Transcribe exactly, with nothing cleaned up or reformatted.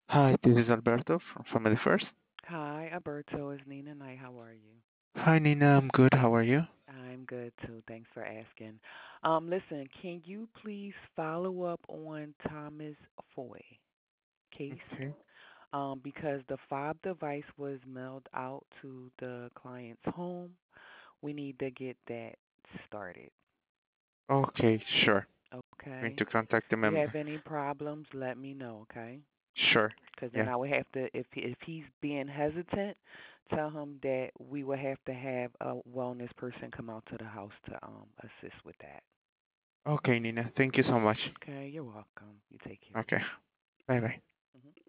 Hi, this is Alberto from Family First. Hi, Alberto. It's Nina Knight. How are you? Hi, Nina. I'm good. How are you? I'm good too. Thanks for asking. Um, listen, can you please follow up on Thomas Foy case? Okay. Um, because the fob device was mailed out to the client's home. We need to get that started. Okay, sure. Going Okay. to contact the If you member. have any problems, let me know. Okay. Sure. Because then Yeah. I would have to, if he, if he's being hesitant, tell him that we would have to have a wellness person come out to the house to um assist with that. Okay, Nina. Thank you so much. Okay, you're welcome. You take care. Okay. Bye bye. Mhm.